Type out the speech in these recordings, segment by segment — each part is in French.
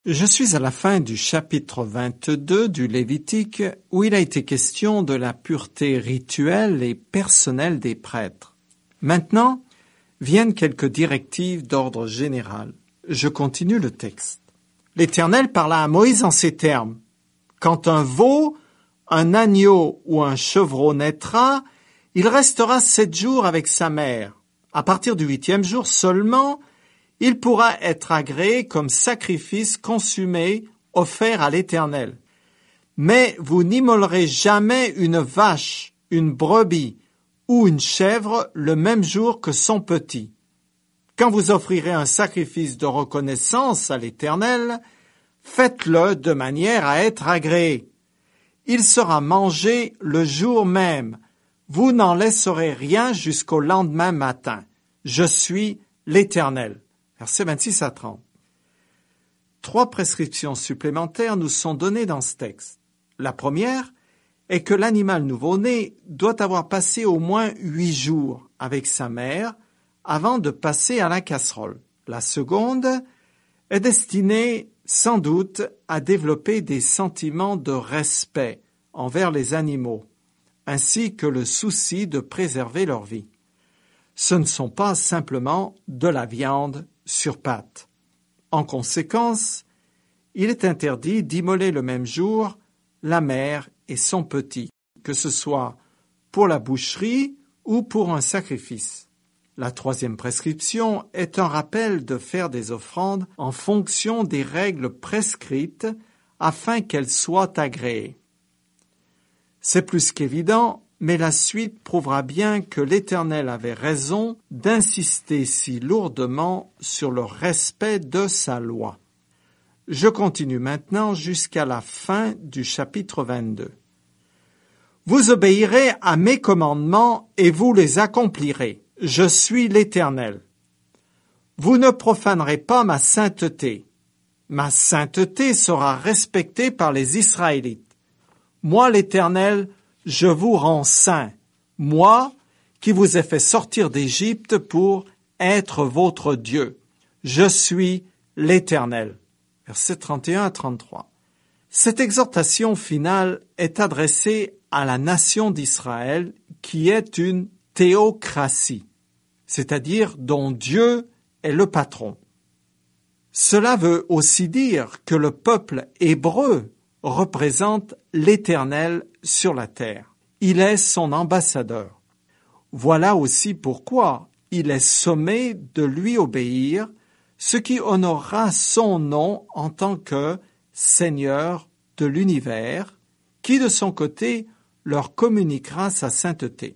Je suis à la fin du chapitre 22 du Lévitique où il a été question de la pureté rituelle et personnelle des prêtres. Maintenant, viennent quelques directives d'ordre général. Je continue le texte. L'Éternel parla à Moïse en ces termes. Quand un veau, un agneau ou un chevreau naîtra, il restera 7 jours avec sa mère. À partir du 8e jour seulement, il pourra être agréé comme sacrifice consumé offert à l'Éternel. Mais vous n'immolerez jamais une vache, une brebis ou une chèvre le même jour que son petit. Quand vous offrirez un sacrifice de reconnaissance à l'Éternel, faites-le de manière à être agréé. Il sera mangé le jour même. Vous n'en laisserez rien jusqu'au lendemain matin. Je suis l'Éternel. Versets 26 à 30. 3 prescriptions supplémentaires nous sont données dans ce texte. La première est que l'animal nouveau-né doit avoir passé au moins 8 jours avec sa mère avant de passer à la casserole. La seconde est destinée sans doute à développer des sentiments de respect envers les animaux, ainsi que le souci de préserver leur vie. Ce ne sont pas simplement de la viande sur pâte. En conséquence, il est interdit d'immoler le même jour la mère et son petit, que ce soit pour la boucherie ou pour un sacrifice. La 3e prescription est un rappel de faire des offrandes en fonction des règles prescrites afin qu'elles soient agréées. C'est plus qu'évident, mais la suite prouvera bien que l'Éternel avait raison d'insister si lourdement sur le respect de sa loi. Je continue maintenant jusqu'à la fin du chapitre 22. Vous obéirez à mes commandements et vous les accomplirez. Je suis l'Éternel. Vous ne profanerez pas ma sainteté. Ma sainteté sera respectée par les Israélites. Moi, l'Éternel, je vous rends saints, moi qui vous ai fait sortir d'Égypte pour être votre Dieu. Je suis l'Éternel. Versets 31 à 33. Cette exhortation finale est adressée à la nation d'Israël qui est une théocratie, c'est-à-dire dont Dieu est le patron. Cela veut aussi dire que le peuple hébreu représente l'Éternel sur la terre. Il est son ambassadeur. Voilà aussi pourquoi il est sommé de lui obéir, ce qui honorera son nom en tant que Seigneur de l'univers, qui de son côté leur communiquera sa sainteté.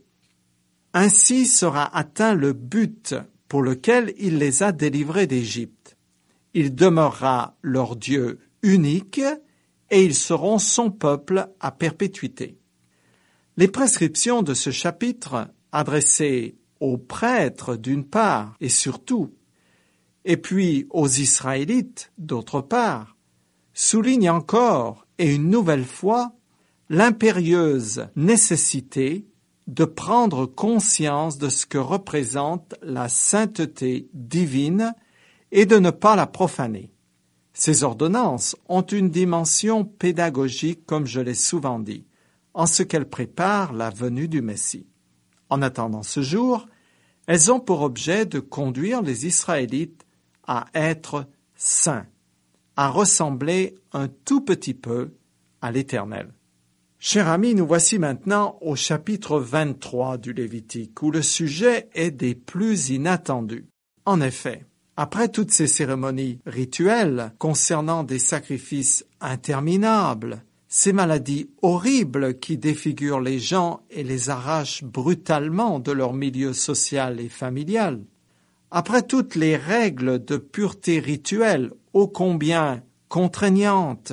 Ainsi sera atteint le but pour lequel il les a délivrés d'Égypte. Il demeurera leur Dieu unique et ils seront son peuple à perpétuité. Les prescriptions de ce chapitre, adressées aux prêtres d'une part et surtout, et puis aux Israélites d'autre part, soulignent encore et une nouvelle fois l'impérieuse nécessité de prendre conscience de ce que représente la sainteté divine et de ne pas la profaner. Ces ordonnances ont une dimension pédagogique, comme je l'ai souvent dit, en ce qu'elles préparent la venue du Messie. En attendant ce jour, elles ont pour objet de conduire les Israélites à être saints, à ressembler un tout petit peu à l'Éternel. Chers amis, nous voici maintenant au chapitre 23 du Lévitique, où le sujet est des plus inattendus. En effet, après toutes ces cérémonies rituelles concernant des sacrifices interminables, ces maladies horribles qui défigurent les gens et les arrachent brutalement de leur milieu social et familial, après toutes les règles de pureté rituelle ô combien contraignantes,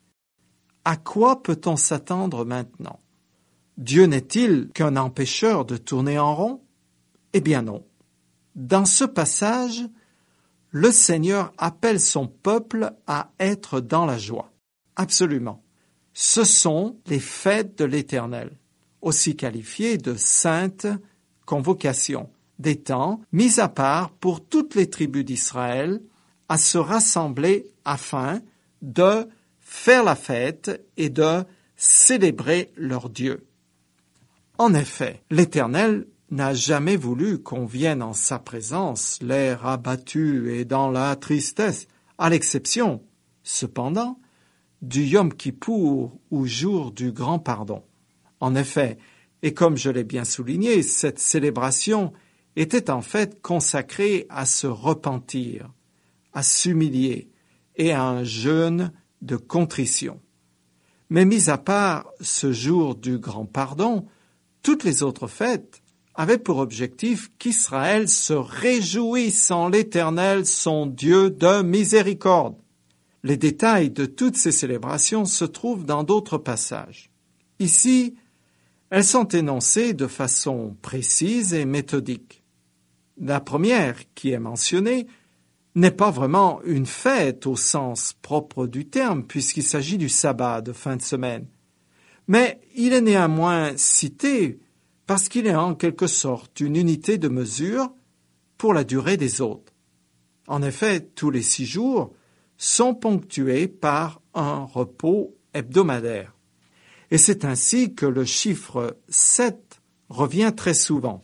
à quoi peut-on s'attendre maintenant? Dieu n'est-il qu'un empêcheur de tourner en rond? Eh bien non. Dans ce passage, le Seigneur appelle son peuple à être dans la joie. Absolument. Ce sont les fêtes de l'Éternel, aussi qualifiées de saintes convocations, des temps mis à part pour toutes les tribus d'Israël à se rassembler afin de faire la fête et de célébrer leur Dieu. En effet, l'Éternel n'a jamais voulu qu'on vienne en sa présence, l'air abattu et dans la tristesse, à l'exception, cependant, du Yom Kippour ou jour du grand pardon. En effet, et comme je l'ai bien souligné, cette célébration était en fait consacrée à se repentir, à s'humilier et à un jeûne de contrition. Mais mis à part ce jour du grand pardon, toutes les autres fêtes avaient pour objectif qu'Israël se réjouisse en l'Éternel, son Dieu de miséricorde. Les détails de toutes ces célébrations se trouvent dans d'autres passages. Ici, elles sont énoncées de façon précise et méthodique. La première, qui est mentionnée, n'est pas vraiment une fête au sens propre du terme, puisqu'il s'agit du sabbat de fin de semaine. Mais il est néanmoins cité parce qu'il est en quelque sorte une unité de mesure pour la durée des autres. En effet, tous les 6 jours sont ponctués par un repos hebdomadaire. Et c'est ainsi que le chiffre 7 revient très souvent.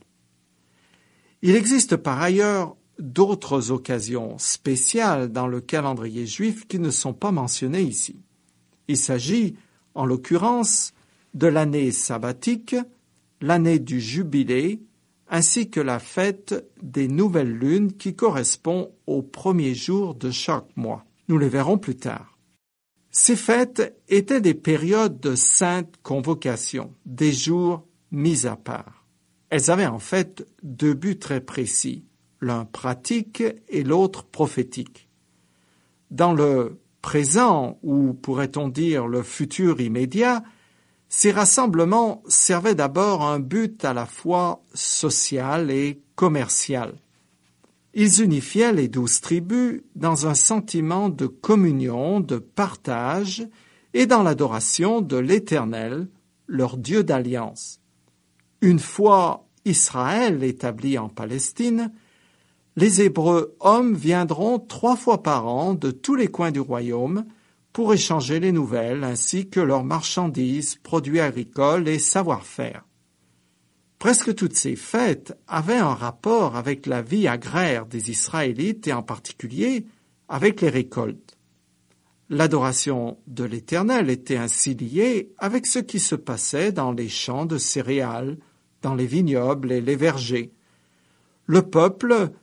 Il existe par ailleurs d'autres occasions spéciales dans le calendrier juif qui ne sont pas mentionnées ici. Il s'agit, en l'occurrence, de l'année sabbatique, l'année du jubilé, ainsi que la fête des nouvelles lunes qui correspond au premier jour de chaque mois. Nous les verrons plus tard. Ces fêtes étaient des périodes de sainte convocation, des jours mis à part. Elles avaient en fait 2 buts très précis, l'un pratique et l'autre prophétique. Dans le présent, ou pourrait-on dire le futur immédiat, ces rassemblements servaient d'abord un but à la fois social et commercial. Ils unifiaient les 12 tribus dans un sentiment de communion, de partage et dans l'adoration de l'Éternel, leur Dieu d'alliance. Une fois Israël établi en Palestine, les Hébreux hommes viendront 3 fois par an de tous les coins du royaume pour échanger les nouvelles ainsi que leurs marchandises, produits agricoles et savoir-faire. Presque toutes ces fêtes avaient un rapport avec la vie agraire des Israélites et en particulier avec les récoltes. L'adoration de l'Éternel était ainsi liée avec ce qui se passait dans les champs de céréales, dans les vignobles et les vergers. Le peuple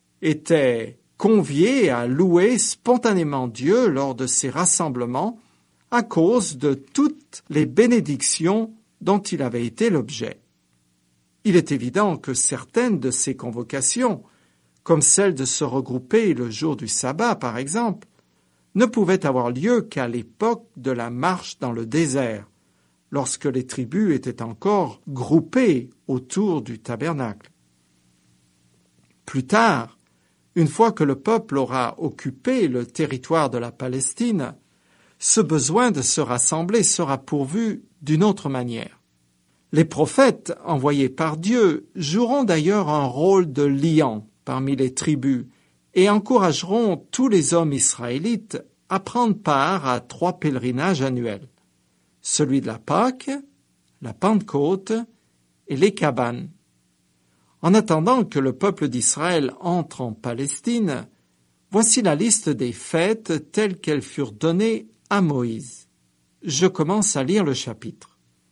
était convié à louer spontanément Dieu lors de ces rassemblements à cause de toutes les bénédictions dont il avait été l'objet. Il est évident que certaines de ces convocations, comme celle de se regrouper le jour du sabbat par exemple, ne pouvaient avoir lieu qu'à l'époque de la marche dans le désert, lorsque les tribus étaient encore groupées autour du tabernacle. Plus tard, une fois que le peuple aura occupé le territoire de la Palestine, ce besoin de se rassembler sera pourvu d'une autre manière. Les prophètes envoyés par Dieu joueront d'ailleurs un rôle de liant parmi les tribus et encourageront tous les hommes israélites à prendre part à 3 pèlerinages annuels, celui de la Pâque, la Pentecôte et les cabanes. En attendant que le peuple d'Israël entre en Palestine, voici la liste des fêtes telles qu'elles furent données à Moïse. Je commence à lire le chapitre.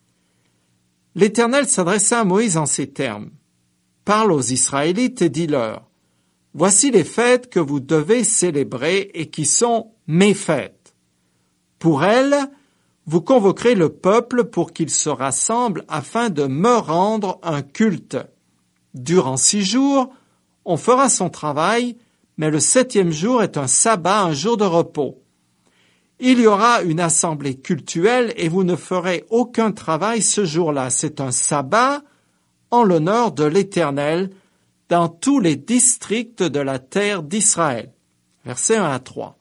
L'Éternel s'adressa à Moïse en ces termes. « Parle aux Israélites et dis-leur, voici les fêtes que vous devez célébrer et qui sont mes fêtes. Pour elles, vous convoquerez le peuple pour qu'il se rassemble afin de me rendre un culte. Durant 6 jours, on fera son travail, mais le 7e jour est un sabbat, un jour de repos. Il y aura une assemblée cultuelle et vous ne ferez aucun travail ce jour-là. C'est un sabbat en l'honneur de l'Éternel dans tous les districts de la terre d'Israël. » Versets 1 à 3.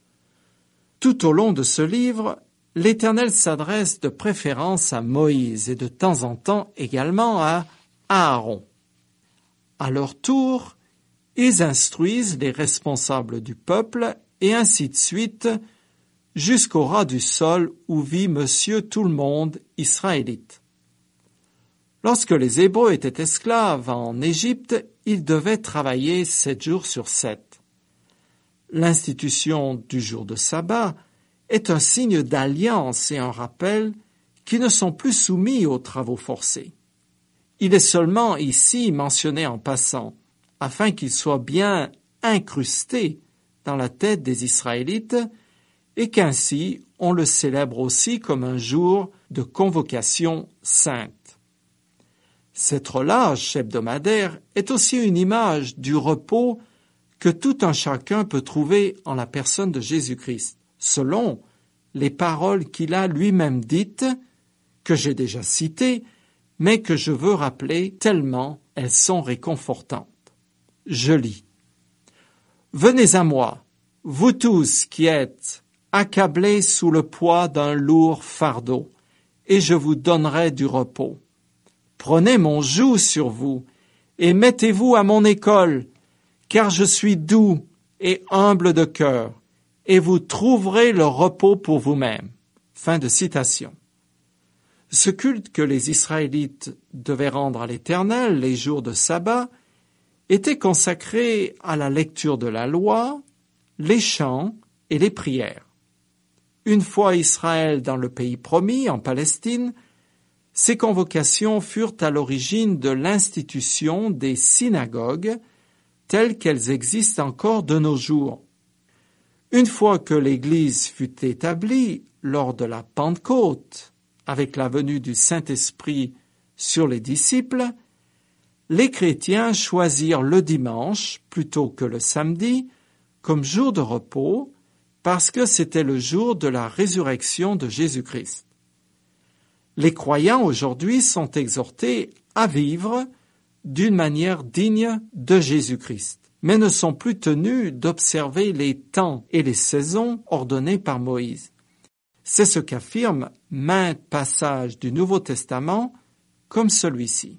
Tout au long de ce livre, l'Éternel s'adresse de préférence à Moïse et de temps en temps également à Aaron. À leur tour, ils instruisent les responsables du peuple et ainsi de suite jusqu'au ras du sol où vit monsieur tout le monde israélite. Lorsque les Hébreux étaient esclaves en Égypte, ils devaient travailler 7 jours sur 7. L'institution du jour de sabbat est un signe d'alliance et un rappel qu'ils ne sont plus soumis aux travaux forcés. Il est seulement ici mentionné en passant, afin qu'il soit bien incrusté dans la tête des Israélites et qu'ainsi on le célèbre aussi comme un jour de convocation sainte. Cette relâche hebdomadaire est aussi une image du repos que tout un chacun peut trouver en la personne de Jésus-Christ, selon les paroles qu'il a lui-même dites, que j'ai déjà citées, mais que je veux rappeler tellement elles sont réconfortantes. Je lis. « Venez à moi, vous tous qui êtes accablés sous le poids d'un lourd fardeau, et je vous donnerai du repos. Prenez mon joug sur vous, et mettez-vous à mon école, car je suis doux et humble de cœur, et vous trouverez le repos pour vous-même. » Fin de citation. Ce culte que les Israélites devaient rendre à l'Éternel les jours de sabbat était consacré à la lecture de la loi, les chants et les prières. Une fois Israël dans le pays promis, en Palestine, ces convocations furent à l'origine de l'institution des synagogues telles qu'elles existent encore de nos jours. Une fois que l'Église fut établie lors de la Pentecôte, avec la venue du Saint-Esprit sur les disciples, les chrétiens choisirent le dimanche plutôt que le samedi comme jour de repos parce que c'était le jour de la résurrection de Jésus-Christ. Les croyants aujourd'hui sont exhortés à vivre d'une manière digne de Jésus-Christ, mais ne sont plus tenus d'observer les temps et les saisons ordonnés par Moïse. C'est ce qu'affirment maints passages du Nouveau Testament comme celui-ci.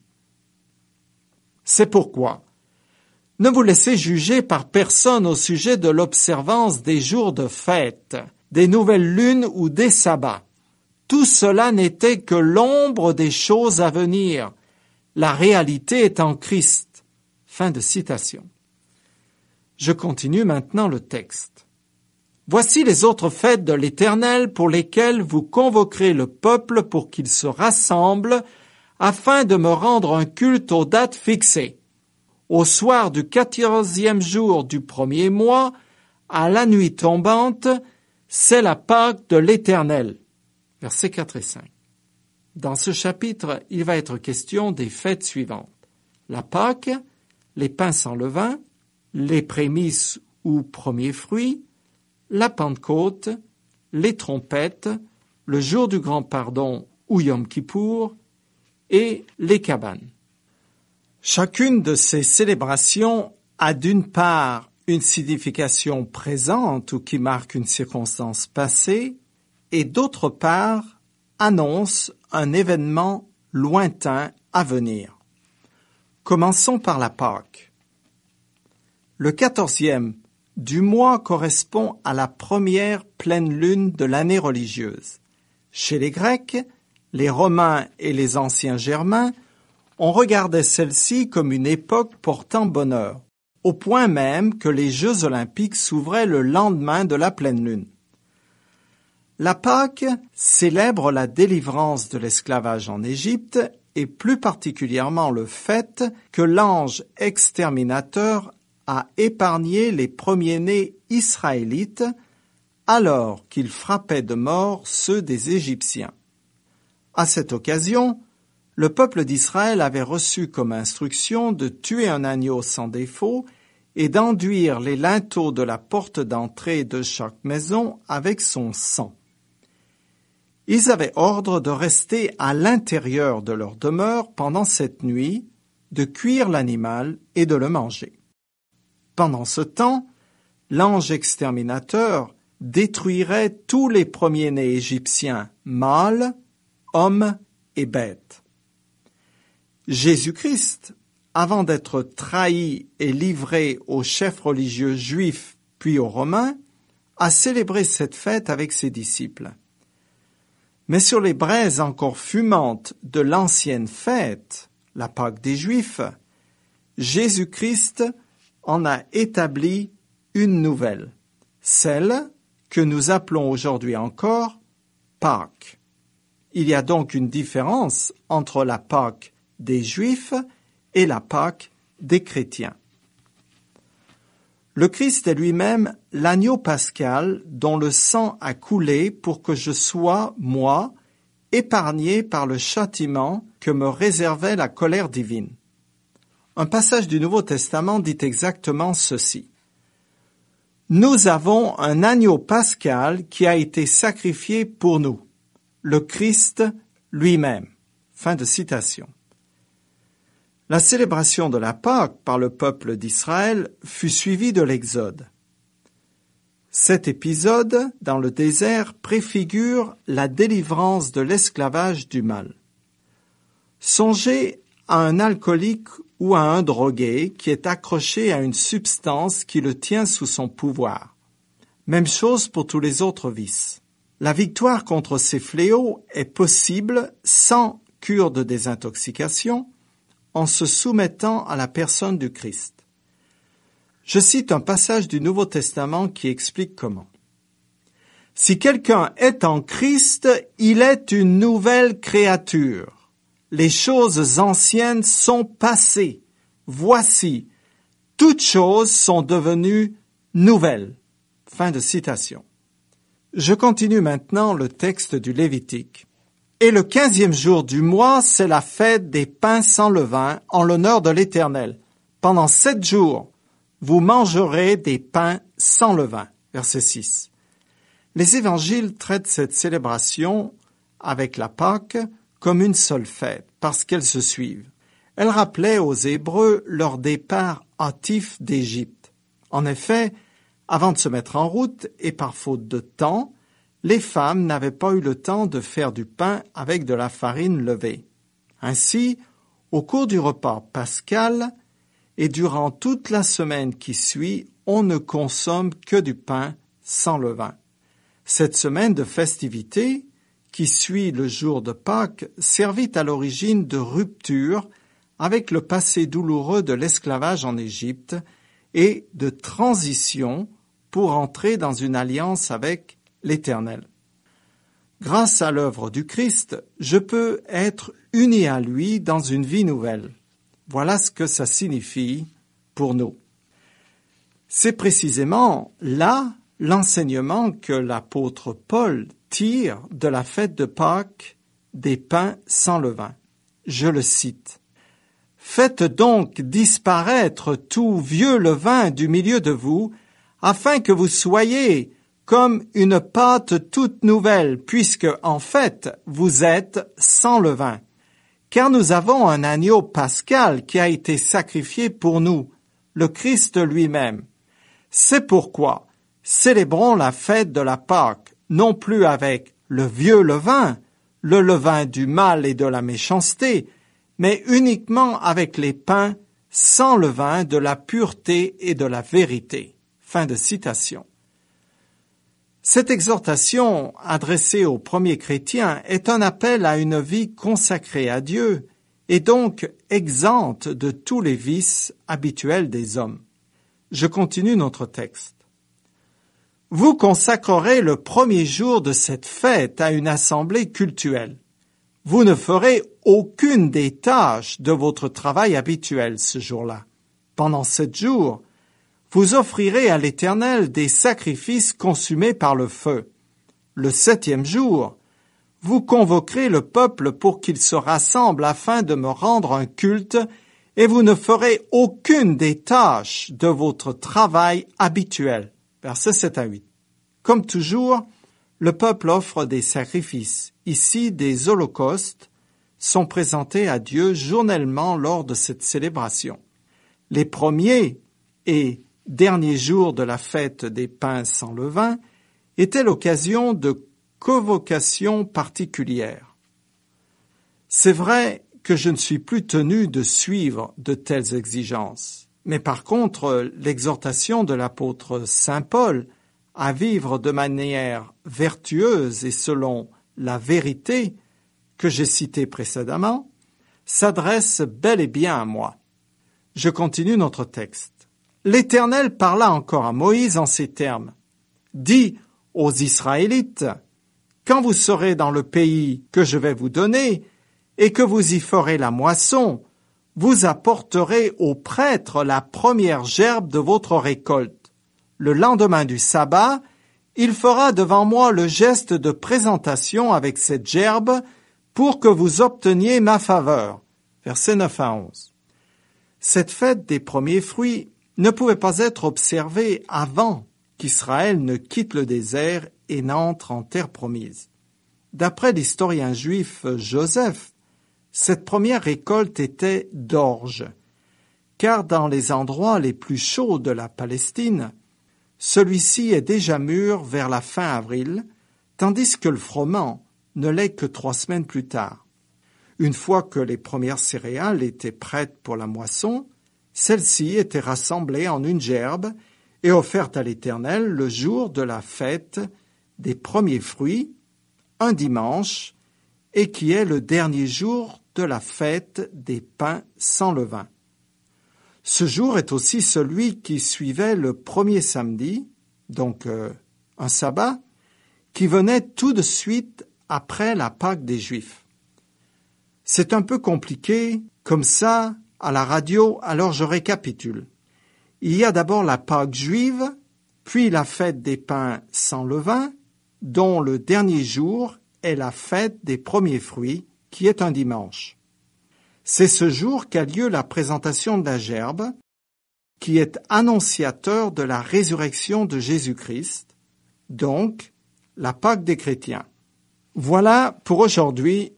C'est pourquoi ne vous laissez juger par personne au sujet de l'observance des jours de fête, des nouvelles lunes ou des sabbats. Tout cela n'était que l'ombre des choses à venir. La réalité est en Christ. Fin de citation. Je continue maintenant le texte. Voici les autres fêtes de l'Éternel pour lesquelles vous convoquerez le peuple pour qu'il se rassemble afin de me rendre un culte aux dates fixées. Au soir du 14e jour du premier mois, à la nuit tombante, c'est la Pâque de l'Éternel. Versets 4 et 5. Dans ce chapitre, il va être question des fêtes suivantes. La Pâque, les pains sans levain, les prémices ou premiers fruits, la Pentecôte, les trompettes, le jour du grand pardon ou Yom Kippour et les cabanes. Chacune de ces célébrations a d'une part une signification présente ou qui marque une circonstance passée et d'autre part annonce un événement lointain à venir. Commençons par la Pâque. Le 14e du mois correspond à la première pleine lune de l'année religieuse. Chez les Grecs, les Romains et les anciens Germains, on regardait celle-ci comme une époque portant bonheur, au point même que les Jeux olympiques s'ouvraient le lendemain de la pleine lune. La Pâque célèbre la délivrance de l'esclavage en Égypte et plus particulièrement le fait que l'ange exterminateur a épargné les premiers-nés israélites alors qu'il frappait de mort ceux des Égyptiens. À cette occasion, le peuple d'Israël avait reçu comme instruction de tuer un agneau sans défaut et d'enduire les linteaux de la porte d'entrée de chaque maison avec son sang. Ils avaient ordre de rester à l'intérieur de leur demeure pendant cette nuit, de cuire l'animal et de le manger. Pendant ce temps, l'ange exterminateur détruirait tous les premiers-nés égyptiens, mâles, hommes et bêtes. Jésus-Christ, avant d'être trahi et livré aux chefs religieux juifs puis aux Romains, a célébré cette fête avec ses disciples. Mais sur les braises encore fumantes de l'ancienne fête, la Pâque des Juifs, Jésus-Christ en a établi une nouvelle, celle que nous appelons aujourd'hui encore Pâques. Il y a donc une différence entre la Pâque des Juifs et la Pâque des chrétiens. Le Christ est lui-même l'agneau pascal dont le sang a coulé pour que je sois, moi, épargné par le châtiment que me réservait la colère divine. Un passage du Nouveau Testament dit exactement ceci. Nous avons un agneau pascal qui a été sacrifié pour nous, le Christ lui-même. Fin de citation. La célébration de la Pâque par le peuple d'Israël fut suivie de l'Exode. Cet épisode, dans le désert, préfigure la délivrance de l'esclavage du mal. Songez à un alcoolique ou à un drogué qui est accroché à une substance qui le tient sous son pouvoir. Même chose pour tous les autres vices. La victoire contre ces fléaux est possible sans cure de désintoxication, en se soumettant à la personne du Christ. Je cite un passage du Nouveau Testament qui explique comment. Si quelqu'un est en Christ, il est une nouvelle créature. Les choses anciennes sont passées. Voici, toutes choses sont devenues nouvelles. Fin de citation. Je continue maintenant le texte du Lévitique. Et le 15e jour du mois, c'est la fête des pains sans levain en l'honneur de l'Éternel. Pendant 7 jours, vous mangerez des pains sans levain. Verset 6. Les évangiles traitent cette célébration avec la Pâque comme une seule fête, parce qu'elles se suivent. Elles rappelaient aux Hébreux leur départ hâtif d'Égypte. En effet, avant de se mettre en route, et par faute de temps, les femmes n'avaient pas eu le temps de faire du pain avec de la farine levée. Ainsi, au cours du repas pascal et durant toute la semaine qui suit, on ne consomme que du pain sans levain. Cette semaine de festivité, qui suit le jour de Pâques, servit à l'origine de rupture avec le passé douloureux de l'esclavage en Égypte et de transition pour entrer dans une alliance avec l'Éternel. Grâce à l'œuvre du Christ, je peux être uni à lui dans une vie nouvelle. Voilà ce que ça signifie pour nous. C'est précisément là l'enseignement que l'apôtre Paul tire de la fête de Pâques des pains sans levain. Je le cite. « Faites donc disparaître tout vieux levain du milieu de vous, afin que vous soyez comme une pâte toute nouvelle, puisque, en fait, vous êtes sans levain. Car nous avons un agneau pascal qui a été sacrifié pour nous, le Christ lui-même. C'est pourquoi célébrons la fête de la Pâque, non plus avec le vieux levain, le levain du mal et de la méchanceté, mais uniquement avec les pains sans levain de la pureté et de la vérité. » Fin de citation. Cette exhortation adressée aux premiers chrétiens est un appel à une vie consacrée à Dieu et donc exempte de tous les vices habituels des hommes. Je continue notre texte. Vous consacrerez le premier jour de cette fête à une assemblée cultuelle. Vous ne ferez aucune des tâches de votre travail habituel ce jour-là. Pendant 7 jours, vous offrirez à l'Éternel des sacrifices consumés par le feu. Le 7e jour, vous convoquerez le peuple pour qu'il se rassemble afin de me rendre un culte, et vous ne ferez aucune des tâches de votre travail habituel. Versets 7 à 8. Comme toujours, le peuple offre des sacrifices. Ici, des holocaustes sont présentés à Dieu journellement lors de cette célébration. Les premiers et derniers jours de la fête des pains sans levain étaient l'occasion de convocations particulières. C'est vrai que je ne suis plus tenu de suivre de telles exigences, mais par contre, l'exhortation de l'apôtre Saint Paul à vivre de manière vertueuse et selon la vérité que j'ai citée précédemment, s'adresse bel et bien à moi. Je continue notre texte. L'Éternel parla encore à Moïse en ces termes. Dis aux Israélites, quand vous serez dans le pays que je vais vous donner et que vous y ferez la moisson, vous apporterez au prêtre la première gerbe de votre récolte. Le lendemain du sabbat, il fera devant moi le geste de présentation avec cette gerbe pour que vous obteniez ma faveur. Versets 9 à 11. Cette fête des premiers fruits ne pouvait pas être observée avant qu'Israël ne quitte le désert et n'entre en terre promise. D'après l'historien juif Joseph, cette première récolte était d'orge, car dans les endroits les plus chauds de la Palestine, celui-ci est déjà mûr vers la fin avril, tandis que le froment ne l'est que 3 semaines plus tard. Une fois que les premières céréales étaient prêtes pour la moisson, celles-ci étaient rassemblées en une gerbe et offertes à l'Éternel le jour de la fête des premiers fruits, un dimanche, et qui est le dernier jour de la fête des pains sans levain. Ce jour est aussi celui qui suivait le premier samedi, donc un sabbat, qui venait tout de suite après la Pâque des Juifs. C'est un peu compliqué, comme ça, à la radio, alors je récapitule. Il y a d'abord la Pâque juive, puis la fête des pains sans levain, dont le dernier jour est la fête des premiers fruits, qui est un dimanche. C'est ce jour qu'a lieu la présentation de la gerbe, qui est annonciateur de la résurrection de Jésus-Christ, donc la Pâque des chrétiens. Voilà pour aujourd'hui.